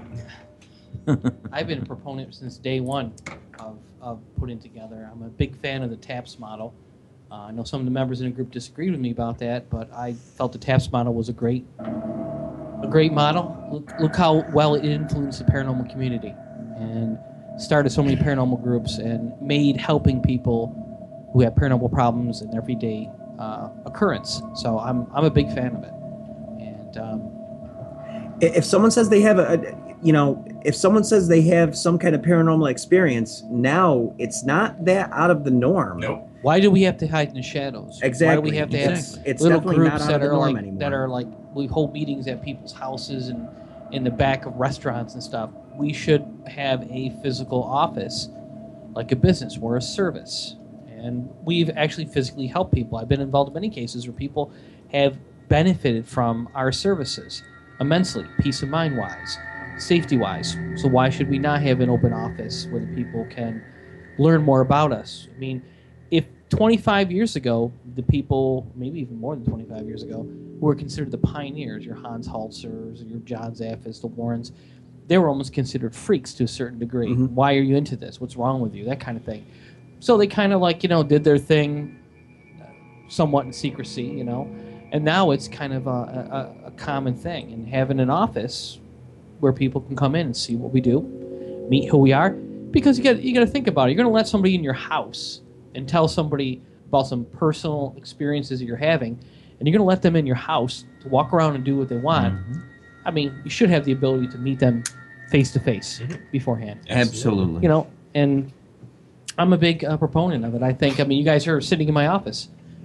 I've been a proponent since day one of, of putting together. I'm a big fan of the TAPS model. Uh, I know some of the members in the group disagreed with me about that, but I felt the TAPS model was a great, a great model. Look, look how well it influenced the paranormal community, and started so many paranormal groups and made helping people who have paranormal problems an everyday uh, occurrence. So I'm I'm a big fan of it, and um, If someone says they have a, a you know, if someone says they have some kind of paranormal experience, now it's not that out of the norm. Nope. why do we have to hide in the shadows? Exactly. Why do we have to have It's, it's little definitely groups not out that of the are norm like anymore. that are like we hold meetings at people's houses and in the back of restaurants and stuff? We should have a physical office, like a business. We're a service, and we've actually physically helped people. I've been involved in many cases where people have benefited from our services immensely, peace of mind wise, safety wise. So why should we not have an open office where the people can learn more about us? I mean, if twenty-five years ago, the people, maybe even more than twenty-five years ago, who were considered the pioneers, your Hans Holzers, your John Zaffis, the Warrens, they were almost considered freaks to a certain degree. Mhm. Why are you into this? What's wrong with you? That kind of thing. So they kind of like, you know, did their thing uh, somewhat in secrecy, you know. And now it's kind of a, a, a common thing. And having an office where people can come in and see what we do, meet who we are. Because you got you got to think about it. You're going to let somebody in your house and tell somebody about some personal experiences that you're having, and you're going to let them in your house to walk around and do what they want. I mean, you should have the ability to meet them face to face beforehand. Absolutely. You know, and I'm a big uh, proponent of it. I think, I mean, you guys are sitting in my office.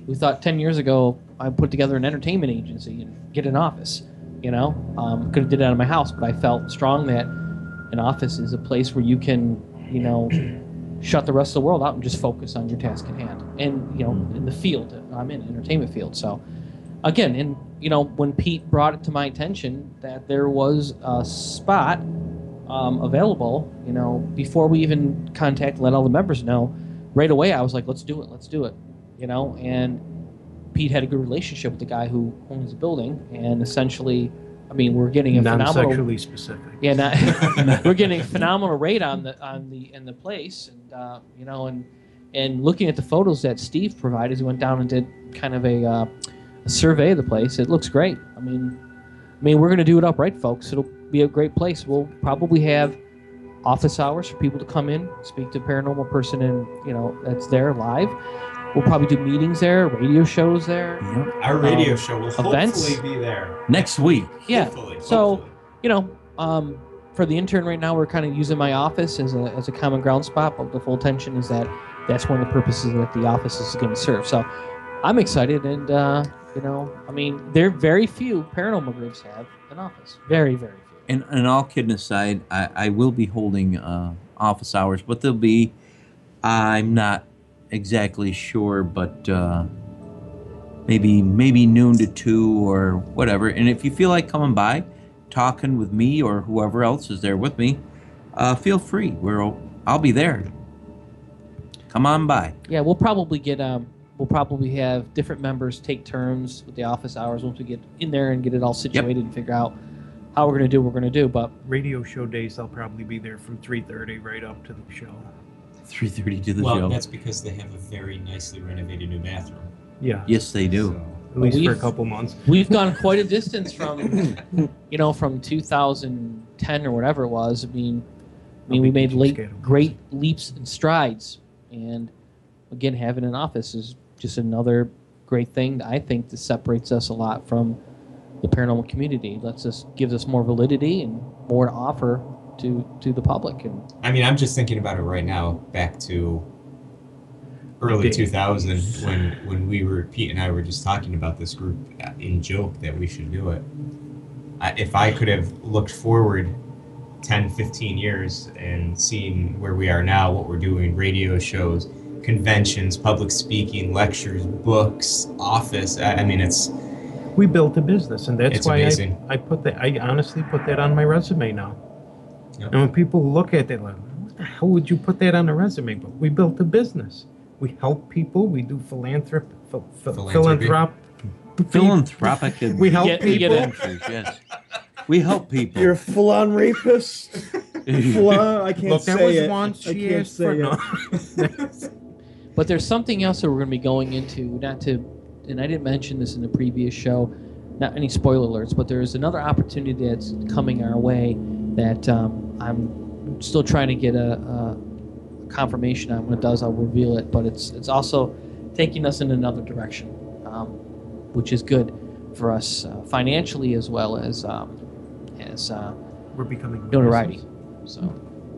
who thought ten years ago I put together an entertainment agency and get an office. You know, um, could have did it out of my house, but I felt strong that an office is a place where you can, you know, shut the rest of the world out and just focus on your task at hand. And, you know, in the field, I'm in, entertainment field. So, again, and, you know, when Pete brought it to my attention that there was a spot um, available, you know, before we even contact, let all the members know, right away I was like, let's do it, let's do it, you know, and Pete had a good relationship with the guy who owns the building, and essentially, I mean, we're getting a phenomenal. Non-sexually specific. Yeah, not, we're getting a phenomenal rate on the on the in the place, and uh, you know, and and looking at the photos that Steve provided, he went down and did kind of a, uh, a survey of the place. It looks great. I mean, I mean, we're going to do it up right, folks. It'll be a great place. We'll probably have office hours for people to come in, speak to a paranormal person, and you know that's there live. We'll probably do meetings there, radio shows there. Yep. Our radio um, show will events. hopefully be there. Next week. Yeah. Hopefully, so, hopefully. you know, um, for the intern right now, we're kind of using my office as a as a common ground spot, but the full intention is that that's one of the purposes that the office is going to serve. So, I'm excited, and uh, you know, I mean, there very few paranormal groups have an office. Very, very few. And, and all kidding aside, I, I will be holding uh, office hours, but they'll be, I'm not exactly sure, but uh, maybe maybe noon to two or whatever. And if you feel like coming by, talking with me or whoever else is there with me, uh, feel free. We're I'll be there. Come on by. Yeah, we'll probably get um, we'll probably have different members take turns with the office hours once we get in there and get it all situated Yep. and figure out how we're going to do what we're going to do. But Radio show days, I'll probably be there from three thirty right up to the show. three thirty to the Well, show. that's because they have a very nicely renovated new bathroom. Yeah, Yes, they do. So, at least for a We've- couple months. we've gone quite a distance from, you know, from two thousand ten or whatever it was. I mean, I mean, How we big made did you late, scale it? great leaps and strides, and again, having an office is just another great thing. I think that separates us a lot from the paranormal community. Lets us gives us more validity and more to offer to to the public. And I mean, I'm just thinking about it right now, back to early Days. two thousand, when when we were, Pete and I were just talking about this group in joke that we should do it. I, if I could have looked forward ten, fifteen years and seen where we are now, what we're doing, radio shows, conventions, public speaking, lectures, books, office, I, I mean, it's, We built a business, and that's It's why amazing. I, I put that. I honestly put that on my resume now. Yep. And when people look at it, like, what the hell would you put that on a resume? But we built a business. We help people. We do philanthrop, phil, phil, Philanthropy. philanthrop, Philanthropic. and- We help get- we get people. it. adventures, yes. We help people. You're a full-on rapist. Full-on, I can't Look, say there was it. once I she can't asked for say no. But there's something else that we're going to be going into, not to, and I didn't mention this in the previous show, not any spoiler alerts, but there's another opportunity that's coming our way that um, I'm still trying to get a, a confirmation on. When it does, I'll reveal it, but it's it's also taking us in another direction, um, which is good for us uh, financially as well as um, as uh, We're becoming a notoriety. business. So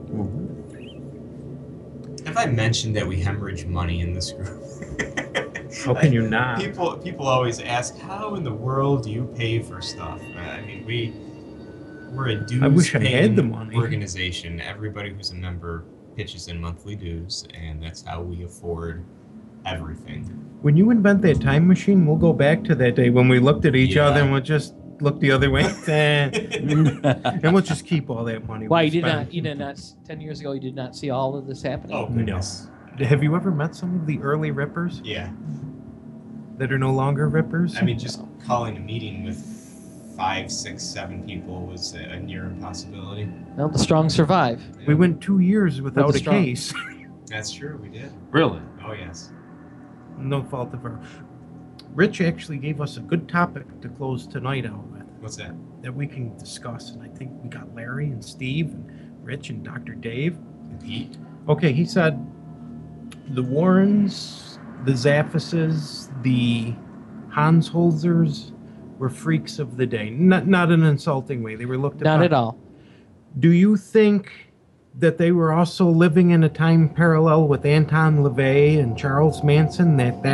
have I mentioned that we hemorrhage money in this group? How can you not? People people always ask, how in the world do you pay for stuff? Uh, I mean, we we're a dues I wish I had paying the money. organization. Everybody who's a member pitches in monthly dues, and that's how we afford everything. When you invent that time machine, we'll go back to that day when we looked at each Yeah. other and we'll just look the other way, and we'll just keep all that money. why we you did spent. not you did not ten years ago you did not see all of this happening? Oh goodness. Have you ever met some of the early rippers Yeah. that are no longer rippers? I mean, just calling a meeting with five, six, seven people was a, a near impossibility. Well, the strong survive. we went two years without With a the strong. case. That's true, we did. Really? Oh yes. No fault of our. Rich actually gave us a good topic to close tonight out with What's that? that we can discuss, and I think we got Larry and Steve and Rich and Doctor Dave. Pete? Okay, he said the Warrens, the Zappases, the Hansholzers were freaks of the day. Not not in an insulting way. They were looked Not upon. at all. Do you think that they were also living in a time parallel with Anton LaVey and Charles Manson, that that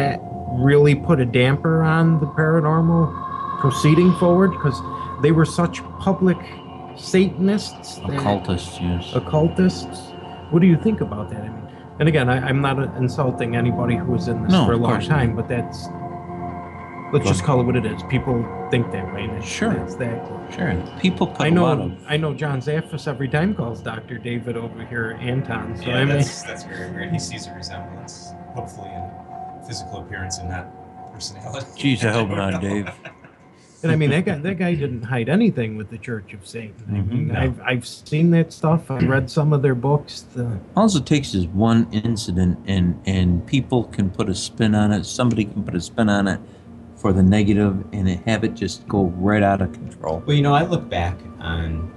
really put a damper on the paranormal proceeding forward because they were such public Satanists, that- Occultists, yes. occultists. What do you think about that? I mean, and again, I, I'm not insulting anybody who was in this No, for a of long course not. time, but that's let's just call it what it is. People think that way. and It's, Sure. it's that. Sure. People put I a lot know. of. I know. John Zaffis every time calls Doctor David over here Anton. So Yeah, I mean, that's, that's very weird. He sees a resemblance, hopefully in physical appearance and not personality. Geez, I hope not, Dave. and I mean that guy. That guy didn't hide anything with the Church of Satan. I mean, Mhm. I've I've seen that stuff. I read some of their books. The, All it takes is one incident, and and people can put a spin on it. Somebody can put a spin on it for the negative, and have it just go right out of control. Well, you know, I look back on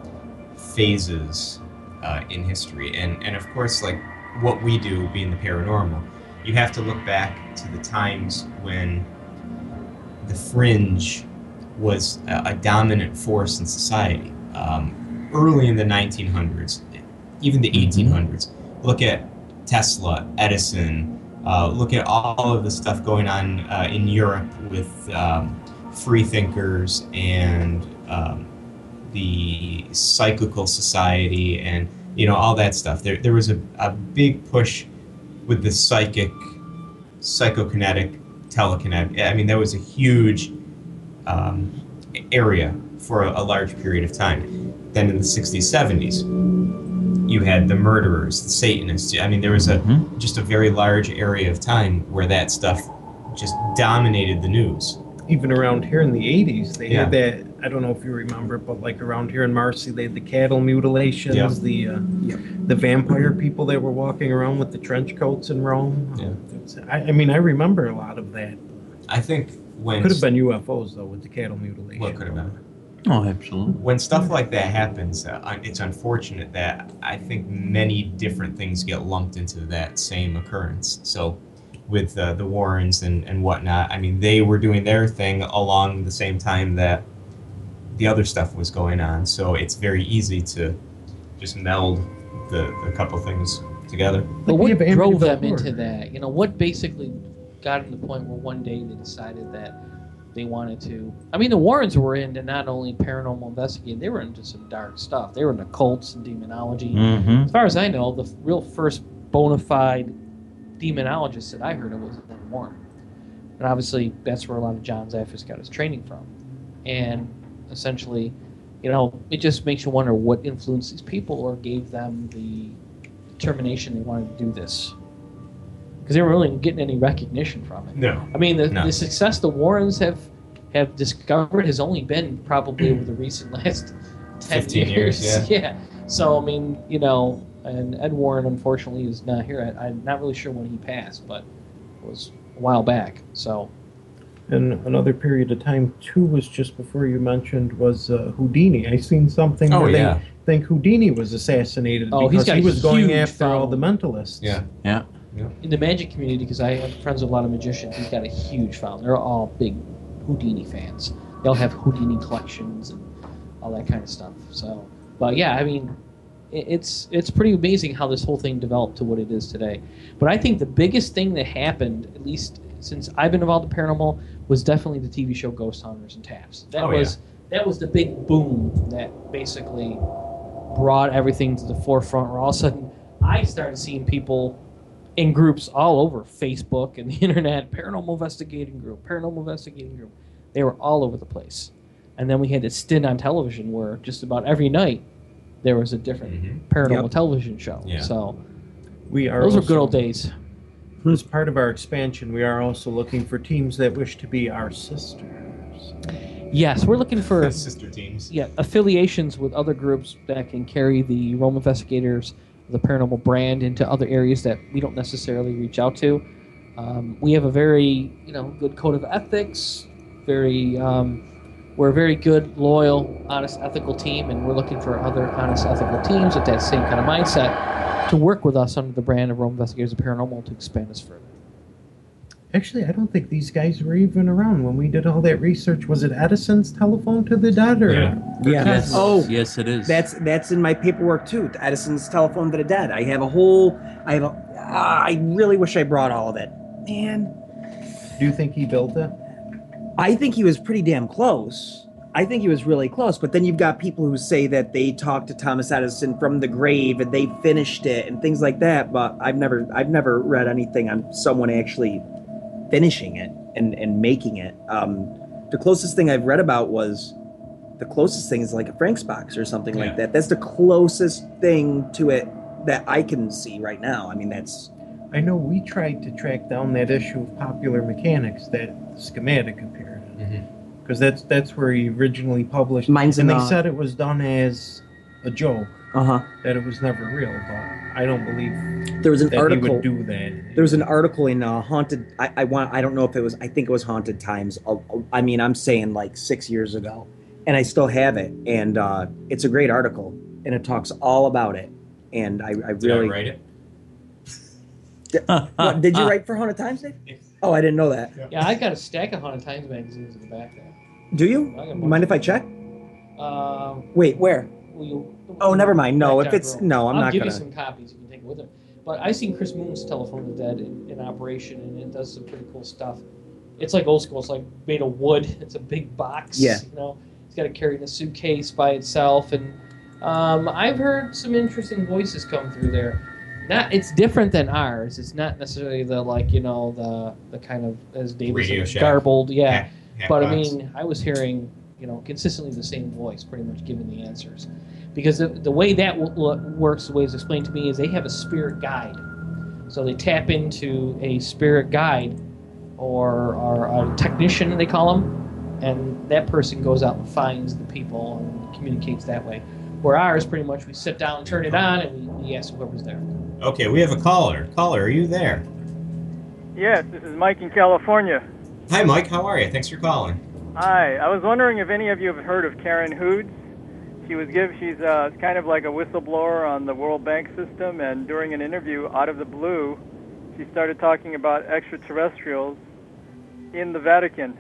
phases uh, in history, and, and of course, like what we do being the paranormal, you have to look back to the times when the fringe was a, a dominant force in society. Um, early in the nineteen hundreds, even the eighteen hundreds. Look at Tesla, Edison. Uh, look at all of the stuff going on uh, in Europe with um, free thinkers and um, the Psychical Society and you know all that stuff. There, there was a, a big push with the psychic, psychokinetic, telekinetic. I mean, that was a huge um, area for a, a large period of time. Then in the sixties, seventies, you had the murderers, the Satanists. I mean, there was a Mhm. just a very large area of time where that stuff just dominated the news. even around here in the eighties, they Yeah. had that. I don't know if you remember, but like around here in Marcy, they had the cattle mutilations, Yeah. the uh, Yep. the vampire people that were walking around with the trench coats in Rome. Yeah. It's- I, I mean, I remember a lot of that. I think when Could have been U F Os though with the cattle mutilation. What could have been? Oh, absolutely. When stuff like that happens, uh, un- it's unfortunate that I think many different things get lumped into that same occurrence. So, with uh, the Warrens and, and whatnot, I mean, they were doing their thing along the same time that the other stuff was going on. So, it's very easy to just meld the, the couple things together. But Like we what have Amityville drove them Horror. into that? You know, what basically got them to the point where one day they decided that they wanted to. I mean, the Warrens were into not only paranormal investigating, they were into some dark stuff. They were into cults and demonology. Mm-hmm. As far as I know, the real first bona fide demonologist that I heard of was Lynn Warren. And obviously, that's where a lot of John Zaffis got his training from. And essentially, you know, it just makes you wonder what influenced these people or gave them the determination they wanted to do this. Because they weren't really getting any recognition from it. No. I mean, the, No. the success the Warrens have have discovered has only been probably over the recent last ten fifteen years, yeah. So, I mean, you know, and Ed Warren, unfortunately, is not here. I, I'm not really sure when he passed, but it was a while back. So, And another period of time too was just before you mentioned was uh, Houdini. I seen something Oh, where yeah. they think Houdini was assassinated Oh, he's because got he a was going huge after all the following. mentalists. Yeah. Yeah. in the magic community, because I have friends with a lot of magicians, he's got a huge following. They're all big Houdini fans. They all have Houdini collections and all that kind of stuff. So, but yeah, I mean, it- it's it's pretty amazing how this whole thing developed to what it is today. But I think the biggest thing that happened, at least since I've been involved in paranormal, was definitely the T V show Ghost Hunters and Taps. That Oh, was that was the big boom that basically brought everything to the forefront. Where all of a sudden, I started seeing people in groups all over Facebook and the internet, paranormal investigating group, paranormal investigating group. They were all over the place. And then we had this stint on television where just about every night there was a different Mhm. paranormal Yep. television show. Yeah. So We are those were also, good old days. As part of our expansion, we are also looking for teams that wish to be our sisters. Yes, we're looking for Sister teams. yeah affiliations with other groups that can carry the Rome Investigators, the paranormal brand, into other areas that we don't necessarily reach out to. Um, we have a very you know good code of ethics. Very, um, we're a very good, loyal, honest, ethical team, and we're looking for other honest, ethical teams with that same kind of mindset to work with us under the brand of Rome Investigators of Paranormal to expand us further. Actually, I don't think these guys were even around when we did all that research. Was it Edison's telephone to the dead, or Yeah. Yeah. Yes. Oh, Yes, it is. That's that's in my paperwork too. Edison's telephone to the dead. I have a whole. I have a. ah, I really wish I brought all of it. Man, Do you think he built it? I think he was pretty damn close. I think he was really close. But then you've got people who say that they talked to Thomas Edison from the grave and they finished it and things like that. But I've never, I've never read anything on someone actually finishing it and, and making it. Um, the closest thing I've read about was the closest thing is like a Frank's box or something Yeah. like that. That's the closest thing to it that I can see right now. I mean, that's I know we tried to track down that issue of Popular Mechanics that schematic appeared in. Because that's that's where he originally published. Mine's and in, they uh, said it was done as a joke, uh huh. that it was never real. But I don't believe There was an that he article. would do that. There was an article in uh, Haunted. I, I want. I don't know if it was. I think it was Haunted Times. uh, I mean, I'm saying like six years ago, and I still have it. And uh, it's a great article, and it talks all about it. And I, I Did really. I write it? What, did you write for Haunted Times, Dave? Oh, I didn't know that. Yeah, I got a stack of Haunted Times magazines in the back there. Do you? I got a Mind if I check? Um, Wait, where? will you, Oh, never mind. No, Back if down it's row. no, I'm I'll not give gonna. you some copies. You can take it with it. But I seen Chris Moon's Telephone of the Dead in, in operation, and it does some pretty cool stuff. It's like old school. It's like made of wood. It's a big box. Yeah. You know, it's got to carry in a suitcase by itself, and um, I've heard some interesting voices come through there. Not, it's different than ours. It's not necessarily the like you know the the kind of as David Radio said Shack. garbled, yeah. Hack- hack But I box. mean, I was hearing you know consistently the same voice, pretty much giving the answers. Because the, the way that w- w- works, the way it's explained to me, is they have a spirit guide. So they tap into a spirit guide or, or a technician, they call them, and that person goes out and finds the people and communicates that way. Where ours, pretty much, we sit down, turn it on, and we, we ask whoever's there. Okay, we have a caller. Caller, are you there? Yes, this is Mike in California. Hi, Mike. How are you? Thanks for calling. Hi, I was wondering if any of you have heard of Karen Hoods. She was give she's uh, kind of like a whistleblower on the World Bank system, and during an interview, out of the blue, she started talking about extraterrestrials in the Vatican.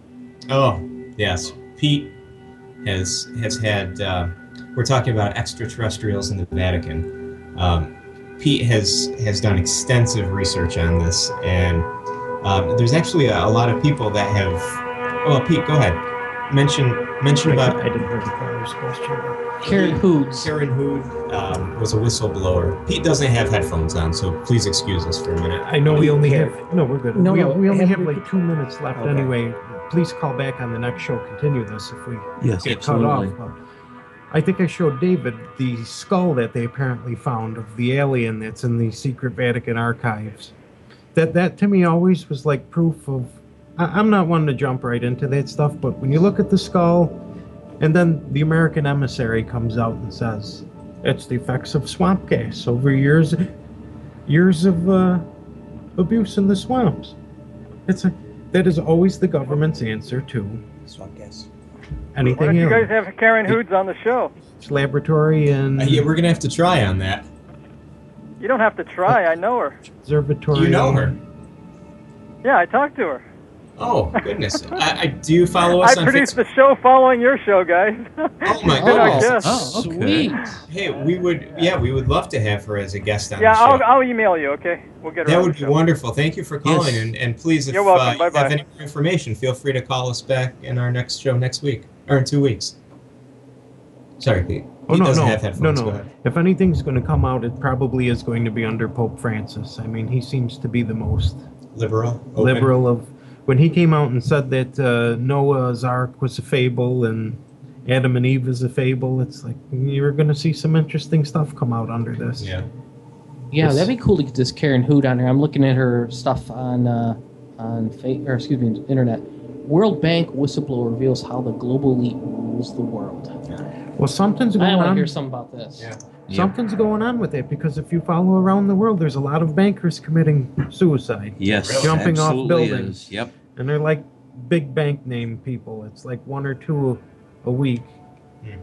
Oh, yes. Pete has has had. Uh, we're talking about extraterrestrials in the Vatican. Um, Pete has has done extensive research on this, and um, there's actually a, a lot of people that have. Well, Pete, go ahead. Mention mention about. I didn't hear the caller's question. Karen Hoods. Karen Hood um, was a whistleblower. Pete doesn't have headphones on, so please excuse us for a minute. I know we only have no, we're good. No, we, no, we only have have we- like two minutes left Okay. anyway. Please call back on the next show. Continue this if we Yes, get absolutely. cut off. But I think I showed David the skull that they apparently found of the alien that's in the secret Vatican archives. That that to me always was like proof of. I, I'm not one to jump right into that stuff, but when you look at the skull, and then the American emissary comes out and says it's the effects of swamp gas over years, years of uh, abuse in the swamps. It's a that is always the government's answer to Swamp gas. Why anything don't you else. guys have Karen Hoods on the show? It's laboratory and Uh, yeah, we're gonna have to try on that. You don't have to try. I know her. observatory. You know her. Yeah, I talked to her. Oh goodness! I, I do you follow I us on produced Facebook? the show following your show, guys. Oh my Been our goodness! guest. Oh, okay. sweet. Hey, we would yeah, we would love to have her as a guest on Yeah, the show. I'll, I'll email you. Okay, we'll get her. That on would the be show. wonderful. Thank you for calling, Yes. and, and please, if You're welcome. uh, you Bye-bye. have any more information, feel free to call us back in our next show next week or in two weeks. Sorry, Pete. Oh Pete no, doesn't no, have no, headphones. Go no. ahead. If anything's going to come out, it probably is going to be under Pope Francis. I mean, he seems to be the most Liberal. Open. liberal of. When he came out and said that uh, Noah's Ark was a fable and Adam and Eve is a fable, it's like you're going to see some interesting stuff come out under this. Yeah. Yeah, Yes. that'd be cool to get this Karen Hood on there. I'm looking at her stuff on uh, on fa- or excuse me, internet. World Bank whistleblower reveals how the global elite rules the world. Well, something's I going want to on. hear something about this. Yeah. Something's going on with it because if you follow around the world, there's a lot of bankers committing suicide. Yes, Really? Jumping off absolutely buildings. is. Yep. And they're like big bank name people. It's like one or two a week. Hmm.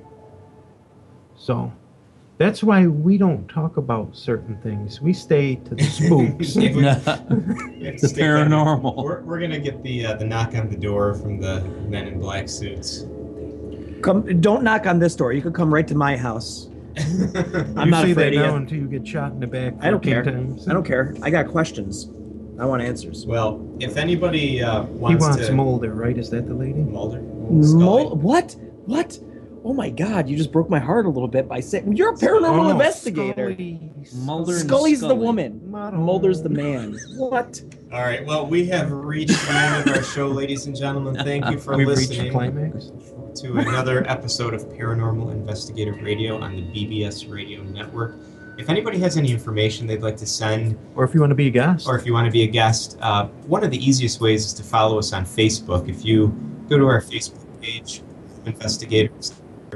So that's why we don't talk about certain things. We stay to the spooks. Yeah, we- the we have to stick on- paranormal. We're, we're gonna get the uh, the knock on the door from the men in black suits. Come, don't knock on this door. You could come right to my house. I'm you not say afraid that of now you. until you get shot in the back I don't fourteen care. times. I don't care. I got questions. I want answers. Well, if anybody uh, He wants, wants to... Mulder, right? Is that the lady? Mulder? Mul- what? What? Oh my God! You just broke my heart a little bit by saying you're a paranormal Oh, investigator. Scully. Mulder and Scully's the Scully. woman. Mulder. Mulder's the man. What? All right. Well, we have reached the end of our show, ladies and gentlemen. Thank you for We've reached listening climax. to another episode of Paranormal Investigative Radio on the B B S Radio Network. If anybody has any information they'd like to send, Or if you want to be a guest. or if you want to be a guest, uh, one of the easiest ways is to follow us on Facebook. If you go to our Facebook page, Investigators.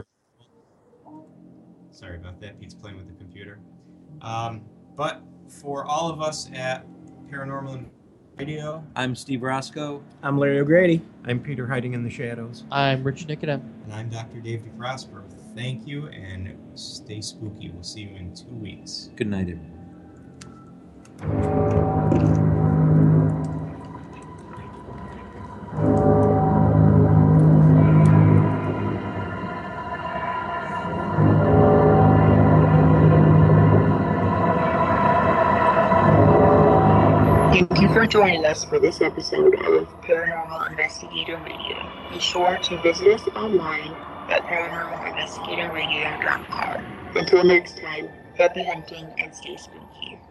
Sorry about that. Pete's playing with the computer. Um, but for all of us at Paranormal Radio, I'm Steve Roscoe. I'm Larry O'Grady. I'm Peter hiding in the shadows. I'm Rich Nicodem. and I'm Doctor Dave DeProsper. Thank you and stay spooky. We'll see you in two weeks. Good night, everyone. Thank you for joining us for this episode of Paranormal Investigator Radio. Be sure to visit us online at paranormal investigator radio dot com. Until next time, happy hunting and stay spooky.